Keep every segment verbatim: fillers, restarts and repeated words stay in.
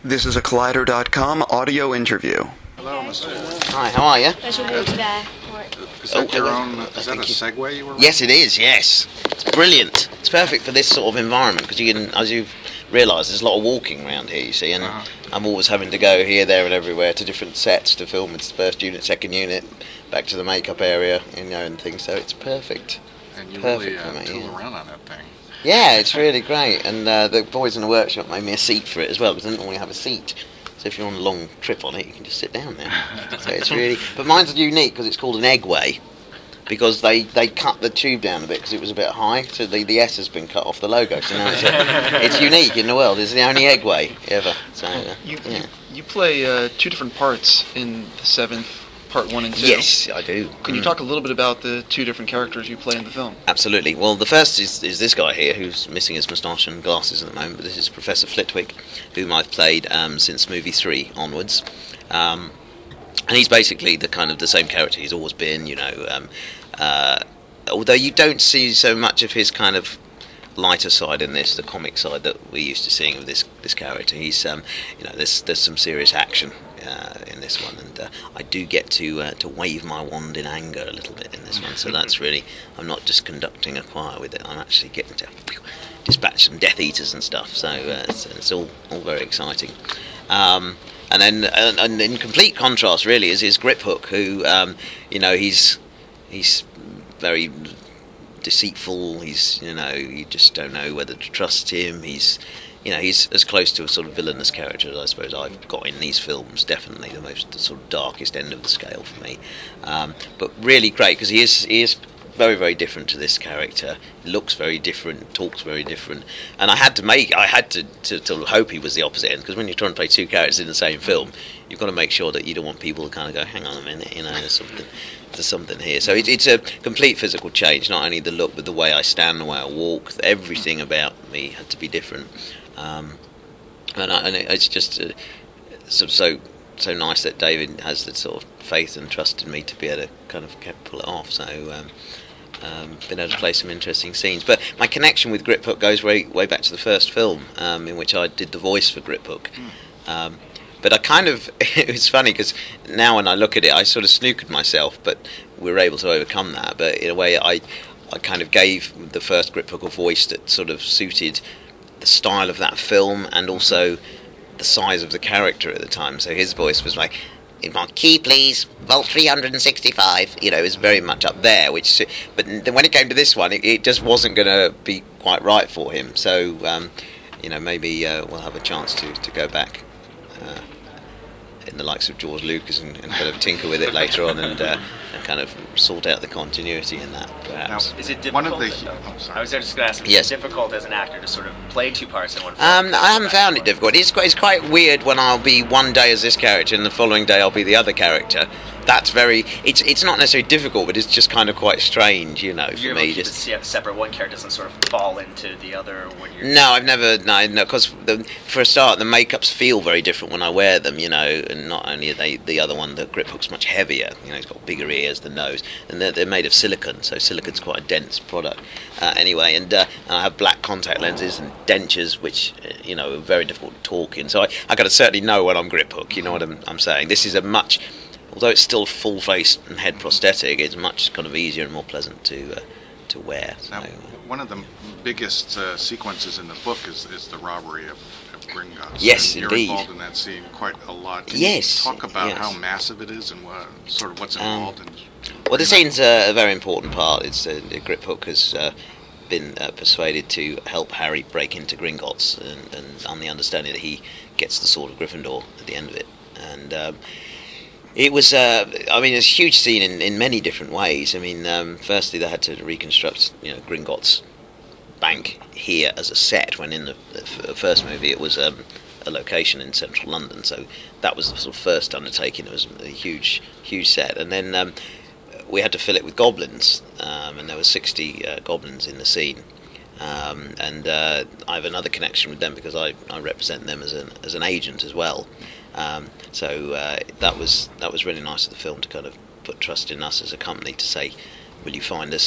This is a Collider dot com audio interview. Hello, Mister Hi, how are you? There's a wall today. Is that Oh, your I- own? Is that a Segway you were? Yes, it is. Yes, it's brilliant. It's perfect for this sort of environment because you can, as you've realised, there's a lot of walking around here. You see, and Uh-huh. I'm always having to go here, there, and everywhere to different sets to film. It's the first unit, second unit, back to the makeup area, you know, and things. So it's perfect. And you Perfect really for uh, me, tool yeah. around on that thing. Yeah, it's really great. And uh, the boys in the workshop made me a seat for it as well because I didn't normally have a seat. So if you're on a long trip on it, you can just sit down there. So it's really, but mine's unique because it's called an eggway, because they, they cut the tube down a bit because it was a bit high, so the, the S has been cut off the logo. So now it's, a, it's unique in the world. It's the only eggway ever. So uh, You, yeah. you you play uh, two different parts in the seventh, part one and two. Yes, I do. Can you Mm. talk a little bit about the two different characters you play in the film? Absolutely. Well, the first is, is this guy here, who's missing his moustache and glasses at the moment. But this is Professor Flitwick, whom I've played um, since movie three onwards. Um, and he's basically the kind of the same character he's always been, you know. Um, uh, although you don't see so much of his kind of lighter side in this, the comic side that we're used to seeing of this this character. He's, um, you know, there's there's some serious action uh, in this one, and uh, I do get to uh, to wave my wand in anger a little bit in this one. So that's really, I'm not just conducting a choir with it. I'm actually getting to dispatch some Death Eaters and stuff. So uh, it's, it's all all very exciting. Um, and then, and, and in complete contrast, really, is his Grip Hook, who, um, you know, he's he's very deceitful. He's, you know, you just don't know whether to trust him. He's, you know, he's as close to a sort of villainous character as I suppose I've got in these films. Definitely the most, the sort of darkest end of the scale for me. Um, but really great because he is, he is very, very different to this character. Looks very different, talks very different, and I had to make, I had to, to, to hope he was the opposite end, because when you're trying to play two characters in the same film, you've got to make sure that you don't want people to kind of go, hang on a minute, you know, there's something, there's something here. So it, it's a complete physical change, not only the look, but the way I stand, the way I walk, everything about me had to be different, um, and, I, and it, it's just uh, so, so so nice that David has the sort of faith and trust in me to be able to kind of pull it off. So. Um, Um, been able to play some interesting scenes, but my connection with Grip Hook goes way way back to the first film, um, in which I did the voice for Grip Hook. Um, but I kind of, it's funny because now when I look at it, I sort of snookered myself, but we were able to overcome that. But in a way, I I kind of gave the first Grip Hook a voice that sort of suited the style of that film and also the size of the character at the time. So his voice was like, key please, volt three hundred sixty-five, you know, it was very much up there, which, but then when it came to this one, it, it just wasn't going to be quite right for him, so um, you know, maybe uh, we'll have a chance to, to go back uh, in the likes of George Lucas and, and kind of tinker with it later on and, uh, and kind of sort out the continuity in that, perhaps. Now, Is it difficult? one of the. Oh, I sorry. was just going to ask, is Yes. it difficult as an actor to sort of play two parts in one film? Um, I haven't found it difficult. It's quite, it's quite weird when I'll be one day as this character and the following day I'll be the other character. That's very. It's it's not necessarily difficult, but it's just kind of quite strange, you know, for You're able me. to keep Just it se- separate. One character doesn't sort of fall into the other when you're. no, I've never no no because for a start the makeups feel very different when I wear them, you know, and not only are they the other one, the Grip Hook's much heavier, you know, it's got bigger ears, the nose, and they're, they're made of silicone, so silicone's quite a dense product. Uh, anyway, and, uh, and I have black contact lenses and dentures, which uh, you know are very difficult to talk in. So I I got to certainly know when I'm Grip Hook. You know what I'm I'm saying? This is a much. Although it's still full face and head prosthetic, it's much kind of easier and more pleasant to uh, to wear. So, Now, uh, one of the biggest uh, sequences in the book is, is the robbery of, of Gringotts. Yes, and you're indeed. involved in that scene quite a lot. Can Yes, you talk about yes. how massive it is and what sort of what's Um, involved in? Well, the scene's uh, a very important part. It's uh, the Grip Hook has uh, been uh, persuaded to help Harry break into Gringotts, and, and on the understanding that he gets the sword of Gryffindor at the end of it. And um, it was, uh, I mean, it's a huge scene in, in many different ways. I mean, um, firstly, they had to reconstruct, you know, Gringotts Bank here as a set, when in the, the f- first movie it was um, a location in central London. So that was the sort of first undertaking. It was a huge, huge set. And then um, we had to fill it with goblins, um, and there were sixty uh, goblins in the scene. Um, and uh, I have another connection with them because I, I represent them as an as an agent as well. Um, so uh, that was that was really nice of the film to kind of put trust in us as a company to say, will you find us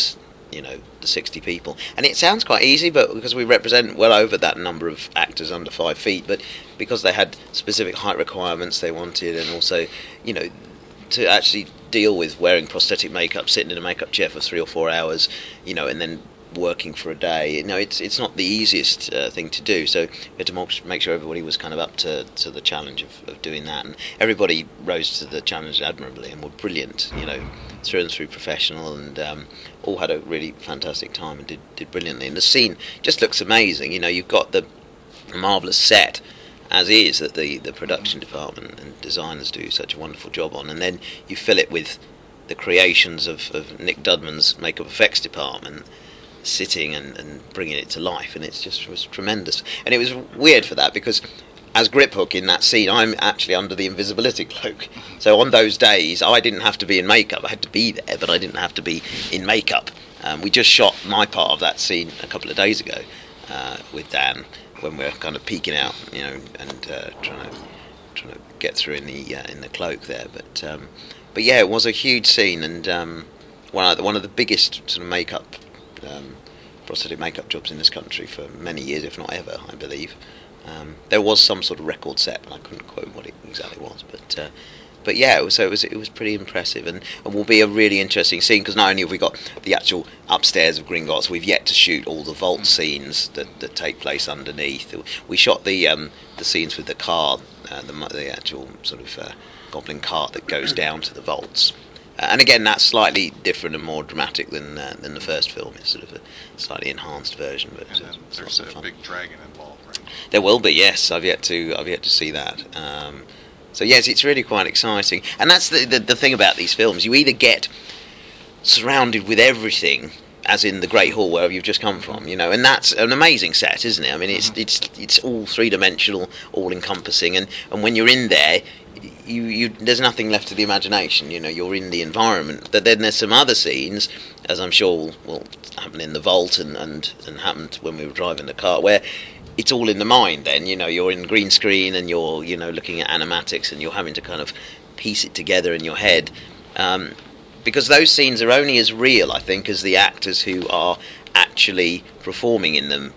you know, the sixty people. And it sounds quite easy, but because we represent well over that number of actors under five feet, but because they had specific height requirements they wanted, and also, you know, to actually deal with wearing prosthetic makeup, sitting in a makeup chair for three or four hours, you know, and then working for a day. You know, it's it's not the easiest uh, thing to do. So we had to make sure everybody was kind of up to, to the challenge of, of doing that, and everybody rose to the challenge admirably and were brilliant. You know, through and through professional, and um, all had a really fantastic time and did did brilliantly. And the scene just looks amazing. You know, you've got the marvelous set as is that the the production department and designers do such a wonderful job on, and then you fill it with the creations of, of Nick Dudman's makeup effects department, sitting and, and bringing it to life, and it's just was tremendous. And it was weird for that because as Griphook in that scene, I'm actually under the invisibility cloak. So on those days, I didn't have to be in makeup. I had to be there, but I didn't have to be in makeup. Um, we just shot my part of that scene a couple of days ago uh, with Dan, when we were kind of peeking out, you know, and uh, trying to trying to get through in the uh, in the cloak there. But um, but yeah, it was a huge scene, and um, one of the, one of the biggest sort of makeup. Um, prosthetic makeup jobs in this country for many years, if not ever, I believe. Um, there was some sort of record set, and I couldn't quote what it exactly was, but uh, but yeah, it was, so it was it was pretty impressive, and, and will be a really interesting scene, because not only have we got the actual upstairs of Gringotts, we've yet to shoot all the vault scenes that, that take place underneath. We shot the um, the scenes with the car, uh, the the actual sort of uh, goblin cart that goes down to the vaults. Uh, and again, that's slightly different and more dramatic than uh, than the first film. It's sort of a slightly enhanced version, but and then it's there's a fun. big dragon involved, right? There will be, yes. I've yet to I've yet to see that. Um, so yes, it's really quite exciting, and that's the, the the thing about these films. You either get surrounded with everything, as in the Great Hall where you've just come from, you know, and that's an amazing set, isn't it? I mean, it's it's it's all three dimensional, all encompassing, and, and when you're in there, you you there's nothing left to the imagination. You know, you're in the environment. But then there's some other scenes, as I'm sure will, will happen in the vault and, and and happened when we were driving the car, where it's all in the mind. Then, you know, you're in green screen and you're you know looking at animatics and you're having to kind of piece it together in your head. Um, Because those scenes are only as real, I think, as the actors who are actually performing in them.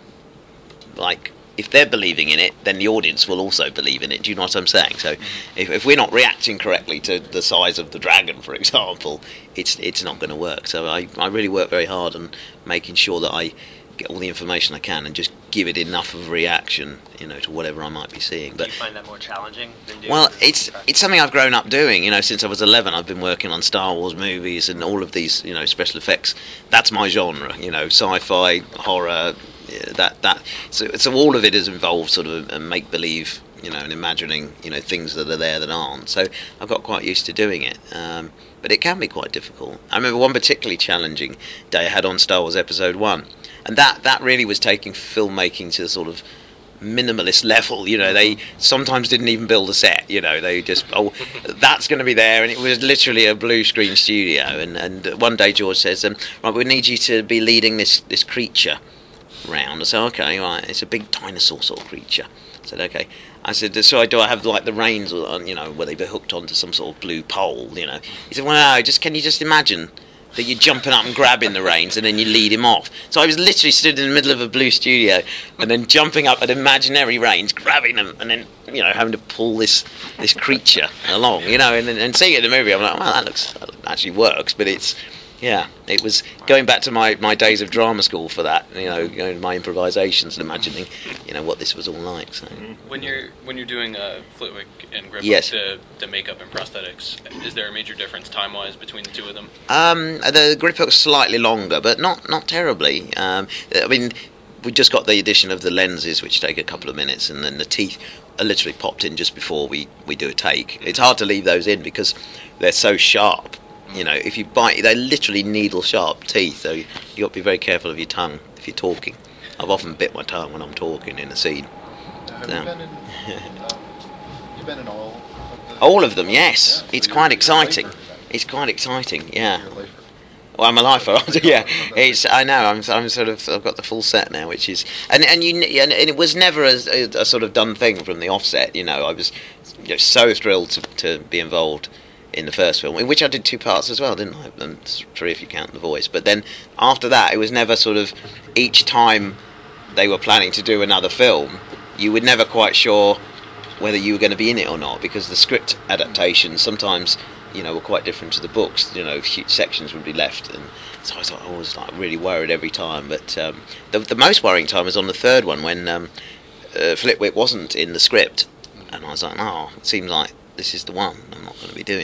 Like, if they're believing in it, then the audience will also believe in it. Do you know what I'm saying? So, if, if we're not reacting correctly to the size of the dragon, for example, it's it's not going to work. So I, I really work very hard on making sure that I get all the information I can and just give it enough of a reaction, you know, to whatever I might be seeing. But do you find that more challenging than doing well, the it's practice? it's something I've grown up doing. You know, since I was eleven, I've been working on Star Wars movies and all of these, you know, special effects. That's my genre. You know, sci-fi, horror. Yeah, that that. So so all of it is involved sort of a make believe. You know, and imagining, you know, things that are there that aren't. So I've got quite used to doing it. Um, but it can be quite difficult. I remember one particularly challenging day I had on Star Wars Episode One. And that, that really was taking filmmaking to the sort of minimalist level. You know, they sometimes didn't even build a set. You know, they just, oh, that's going to be there. And it was literally a blue screen studio. And, and one day George says, um, right, we need you to be leading this, this creature round. I said, okay, right, it's a big dinosaur sort of creature. I said, okay. I said, so I do I have like the reins, on, you know, where they be hooked onto some sort of blue pole, you know. He said, well, no, just can you just imagine that you're jumping up and grabbing the reins and then you lead him off. So I was literally stood in the middle of a blue studio and then jumping up at imaginary reins, grabbing them, and then, you know, having to pull this this creature along, you know, and and seeing it in the movie, I'm like, well, that looks that actually works, but it's, yeah, it was going back to my, my days of drama school for that, you know, going to my improvisations and imagining, you know, what this was all like. So. When you're when you're doing uh, Flitwick and Griphook, Yes. the, the makeup and prosthetics, is there a major difference time-wise between the two of them? Um, the Griphook's slightly longer, but not not terribly. Um, I mean, we just got the addition of the lenses, which take a couple of minutes, and then the teeth are literally popped in just before we, we do a take. It's hard to leave those in because they're so sharp. You know, if you bite, they're literally needle-sharp teeth, so you got to be very careful of your tongue if you're talking. I've often bit my tongue when I'm talking in a scene. Have So. you been in? Um, you've been in all of the. All of them, yes. Yeah, so It's you're- quite you're a exciting. lifer then. It's quite exciting, yeah. You're a lifer. Well, I'm a lifer. Yeah, it's. I know. I'm. I'm sort of. I've got the full set now, which is. And and you. And, and it was never a, a, a sort of done thing from the offset. You know, I was, you know, so thrilled to to be involved in the first film, in which I did two parts as well, didn't I? And three if you count the voice. But then after that, it was never sort of each time they were planning to do another film, you were never quite sure whether you were going to be in it or not, because the script adaptations sometimes, you know, were quite different to the books. You know, huge sections would be left, and so I was, like, I was like really worried every time. But um, the, the most worrying time was on the third one when um, uh, Flitwick wasn't in the script, and I was like, oh, it seems like this is the one I'm not going to be doing.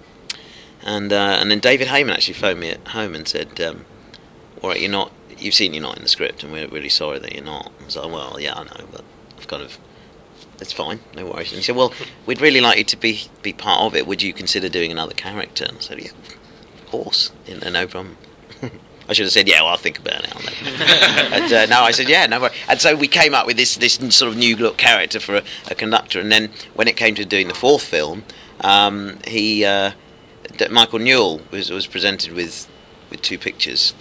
And uh, and then David Heyman actually phoned me at home and said, um, all right, you're not, you've seen you're not in the script, and we're really sorry that you're not. I was like, well, yeah, I know, but I've kind of, it's fine, no worries. And he said, well, we'd really like you to be be part of it. Would you consider doing another character? And I said, yeah, of course, no, no problem. I should have said, yeah, well, I'll think about it. I'll and, uh, no, I said, yeah, no worries. And so we came up with this this sort of new look character for a, a conductor. And then when it came to doing the fourth film, um, he... Uh, Michael Newell was was presented with, with two pictures.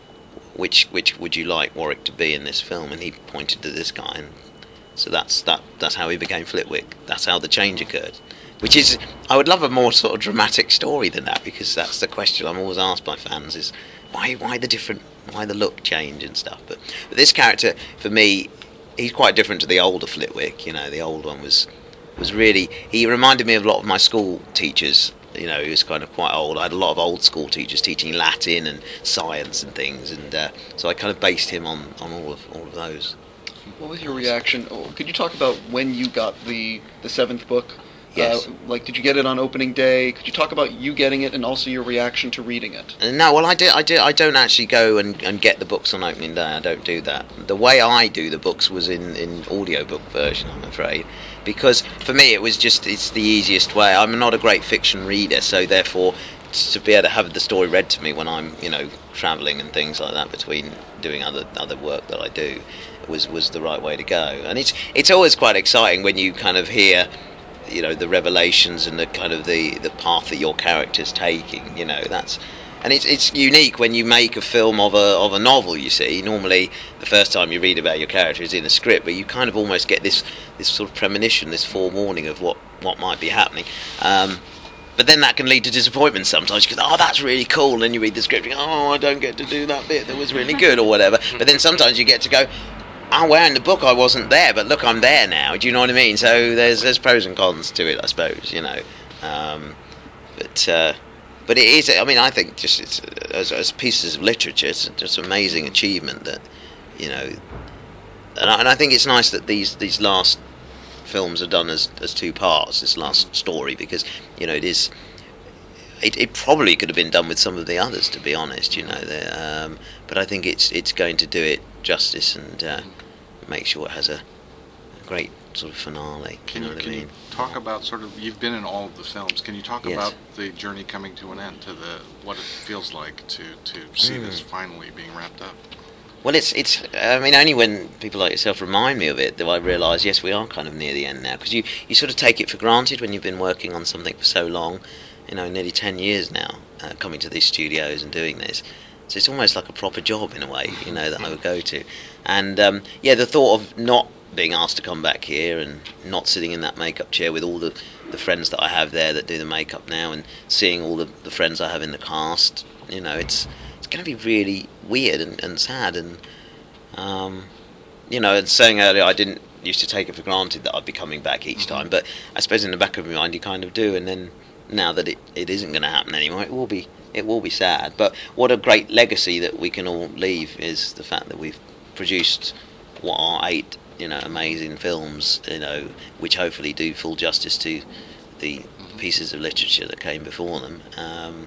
Which which would you like Warwick to be in this film? And he pointed to this guy, and so that's that that's how he became Flitwick. That's how the change occurred. Which is, I would love a more sort of dramatic story than that, because that's the question I'm always asked by fans: is why why the different why the look change and stuff. But but this character, for me, he's quite different to the older Flitwick. You know, the old one was was really, he reminded me of a lot of my school teachers. You know, he was kind of quite old. I had a lot of old school teachers teaching Latin and science and things, and uh, so I kind of based him on, on all of all of those. What was your reaction? Oh, could you talk about when you got the the seventh book? Yes. Uh, like, did you get it on opening day? Could you talk about you getting it and also your reaction to reading it? Uh, no, well, I do. I do. I don't actually go and, and get the books on opening day. I don't do that. The way I do the books was in in audiobook version, I'm afraid, because for me it was just it's the easiest way. I'm not a great fiction reader, so therefore to be able to have the story read to me when I'm, you know, travelling and things like that between doing other other work that I do was was the right way to go. And it's it's always quite exciting when you kind of hear, you know, the revelations and the kind of the, the path that your character's taking. You know, that's, and it's it's unique when you make a film of a of a novel. You see, normally the first time you read about your character is in a script, but you kind of almost get this this sort of premonition, this forewarning of what what might be happening. Um, but then that can lead to disappointment sometimes. You go, oh, that's really cool, and then you read the script, you go, oh, I don't get to do that bit that was really good or whatever. But then sometimes you get to go, oh, well, in the book I wasn't there, but look, I'm there now. Do you know what I mean? So there's there's pros and cons to it, I suppose. You know, um, but uh, but it is. I mean, I think just it's, as, as pieces of literature, it's just an amazing achievement that, you know, and I, and I think it's nice that these these last films are done as as two parts. This last story, because you know it is. It, it probably could have been done with some of the others, to be honest. You know, um, but I think it's it's going to do it justice and uh, make sure it has a, a great sort of finale. Can you you, know what can I you mean? talk about sort of, you've been in all of the films, can you talk Yes. about the journey coming to an end, to the what it feels like to, to see Mm. this finally being wrapped up? Well, it's it's. I mean, only when people like yourself remind me of it do I realise, yes, we are kind of near the end now. Because you, you sort of take it for granted when you've been working on something for so long. You know, nearly ten years now, uh, coming to these studios and doing this. So it's almost like a proper job in a way, you know, that I would go to. And um, yeah, the thought of not being asked to come back here and not sitting in that makeup chair with all the, the friends that I have there that do the makeup now, and seeing all the, the friends I have in the cast, you know, it's it's going to be really weird and, and sad. And um, you know, and saying earlier, I didn't used to take it for granted that I'd be coming back each time, but I suppose in the back of my mind you kind of do. And then now that it, it isn't going to happen anymore, it will be it will be sad. But what a great legacy that we can all leave is the fact that we've produced what are eight, you know, amazing films, you know, which hopefully do full justice to the pieces of literature that came before them. Um,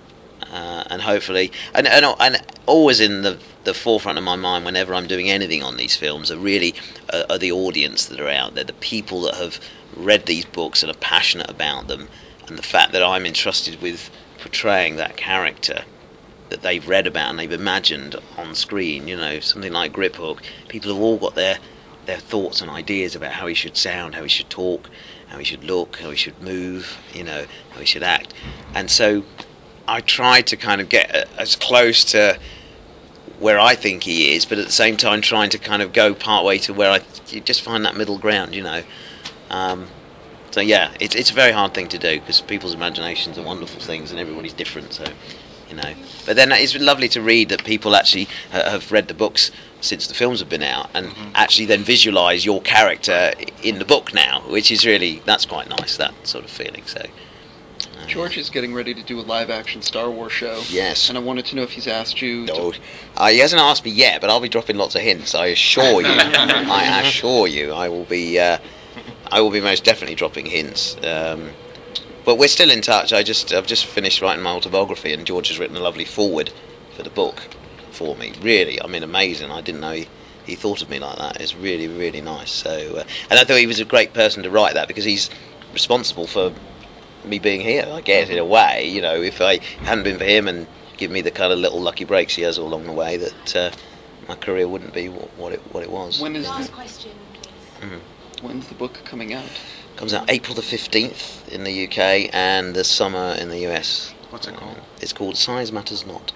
uh, and hopefully, and, and and always in the the forefront of my mind whenever I'm doing anything on these films are really uh, are the audience that are out there, the people that have read these books and are passionate about them, and the fact that I'm entrusted with portraying that character that they've read about and they've imagined on screen. You know, something like Griphook, people have all got their their thoughts and ideas about how he should sound, how he should talk, how he should look, how he should move, you know, how he should act. And so I try to kind of get as close to where I think he is, but at the same time trying to kind of go part way to where I you just find that middle ground, you know. Um, so yeah, it's it's a very hard thing to do because people's imaginations are wonderful things and everybody's different. So, you know, but then it's lovely to read that people actually uh, have read the books since the films have been out and mm-hmm. actually then visualise your character in the book now, which is really, that's quite nice, that sort of feeling. So uh, George is getting ready to do a live-action Star Wars show. Yes. And I wanted to know if he's asked you... No, to... uh, he hasn't asked me yet, but I'll be dropping lots of hints, I assure you. I assure you, I will be uh, I will be most definitely dropping hints. Um, but we're still in touch. I just, I've just finished writing my autobiography and George has written a lovely foreword for the book for me. Really, I mean, amazing. I didn't know he, he thought of me like that. It's really, really nice. So, uh, and I thought he was a great person to write that because he's responsible for me being here, I guess, in a way. You know, if I hadn't been for him and given me the kind of little lucky breaks he has all along the way, that uh, my career wouldn't be what, what it what it was. When is Last the, question, please. Mm-hmm. When's the book coming out? Comes out April the fifteenth in the U K and the summer in the U S. What's it called? Um, it's called Size Matters Not.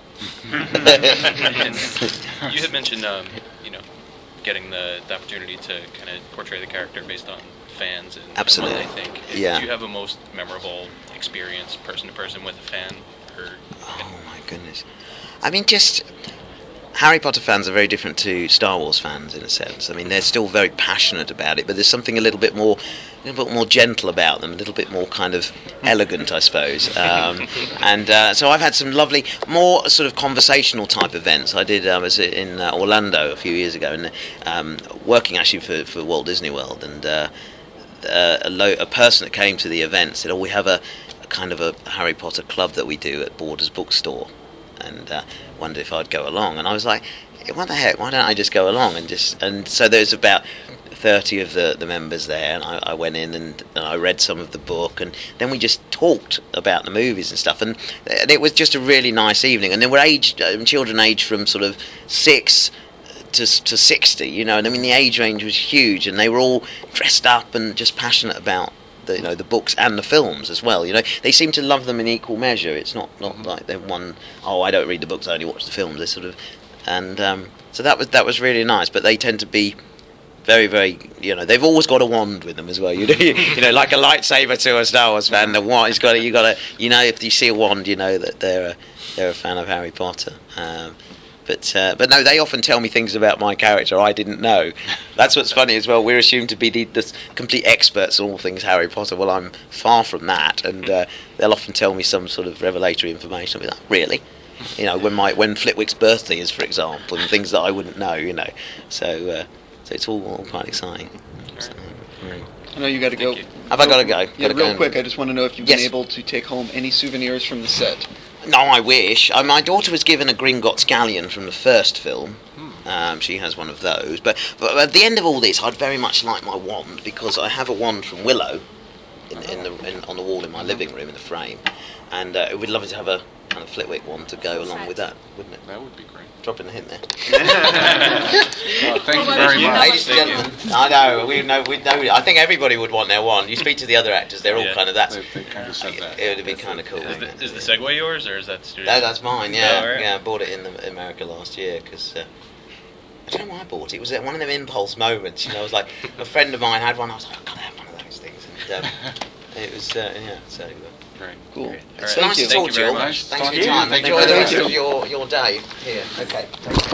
And you had mentioned, um, you know, getting the, the opportunity to kind of portray the character based on fans and, Absolutely. and what they think. Yeah. Do you have a most memorable experience, person to person, with a fan? Or Oh my goodness. I mean, just Harry Potter fans are very different to Star Wars fans in a sense. I mean, they're still very passionate about it, but there's something a little bit more, a little bit more gentle about them, a little bit more kind of elegant, I suppose. Um, and uh, so I've had some lovely, more sort of conversational type events. I did. I was in uh, Orlando a few years ago, and um, working actually for, for Walt Disney World, and uh, uh, a, lo- a person that came to the event said, "Oh, we have a, a kind of a Harry Potter club that we do at Borders Bookstore," and uh, wondered if I'd go along. And I was like, what the heck, why don't I just go along? And just and so there's about thirty of the, the members there, and I, I went in and, and I read some of the book, and then we just talked about the movies and stuff, and, and it was just a really nice evening. And there were aged, um, children aged from sort of six to to sixty, you know, and I mean the age range was huge, and they were all dressed up and just passionate about the, you know, the books and the films as well. You know, they seem to love them in equal measure. It's not, not mm-hmm. like they're one, oh, I don't read the books, I only watch the films. They sort of, and um, so that was that was really nice. But they tend to be very, very, you know, they've always got a wand with them as well. You know, you know, like a lightsaber to a Star Wars fan. The wand, it's got, you got to, you know, if you see a wand, you know that they're a, they're a fan of Harry Potter. Um, But uh, but no, they often tell me things about my character I didn't know. That's what's funny as well. We're assumed to be the, the complete experts on all things Harry Potter. Well, I'm far from that, and uh, they'll often tell me some sort of revelatory information. I'll be like, really? You know, when my when Flitwick's birthday is, for example, and things that I wouldn't know. You know, so uh, so it's all, all quite exciting. So, mm. I know you got to go. you. Have I got to go? Yeah, Gotta real go quick, and- I just want to know if you've Yes. been able to take home any souvenirs from the set. No, I wish. Uh, my daughter was given a Gringotts galleon from the first film. Um, she has one of those. But, but at the end of all this, I'd very much like my wand, because I have a wand from Willow in, in the in, on the wall in my living room in the frame, and uh, we'd love to have a kind of Flitwick one to go along with that, wouldn't it? That would be great. Dropping a hint there. Oh, thank you very much. Ladies and gentlemen, I know we know we know. I think everybody would want their wand. You speak to the other actors; they're all Yeah. kind of that. They, they kind of said that. It would be kind of cool. Is wouldn't the, it? is the Segway yours, or is that the studio? No, that's mine. Yeah, Oh, all right. yeah. I bought it in the, America last year because uh, I don't know why I bought it. It was at one of them impulse moments. You know, I was like, a friend of mine had one. I was like, I've got to have one of those things. And um, it was uh, yeah. So. Uh, Great. Cool. Great. it's All right. nice to Thank talk you to you very all. much. Thanks Talk for your to you. time. Thank Enjoy you the very rest much. of your, your day here. Okay. Take care.